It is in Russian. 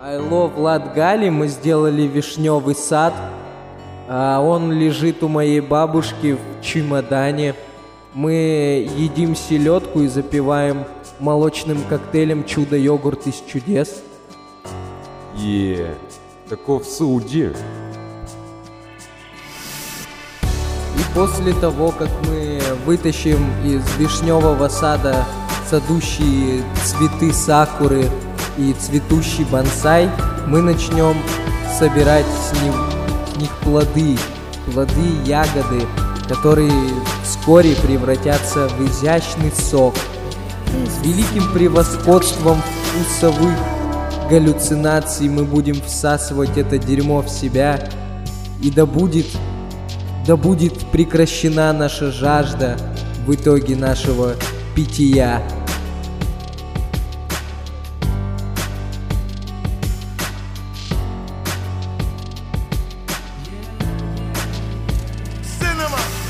I love Латгали, мы сделали вишневый сад. Он лежит у моей бабушки в чемодане. Мы едим селедку и запиваем молочным коктейлем чудо-йогурт из чудес. Таков Сауди. И после того, как мы вытащим из вишневого сада садущие цветы сакуры и цветущий бонсай, мы начнем собирать с них плоды, ягоды, которые вскоре превратятся в изящный сок. С великим превосходством вкусовых галлюцинаций мы будем всасывать это дерьмо в себя, и да будет прекращена наша жажда в итоге нашего питья. Cinema.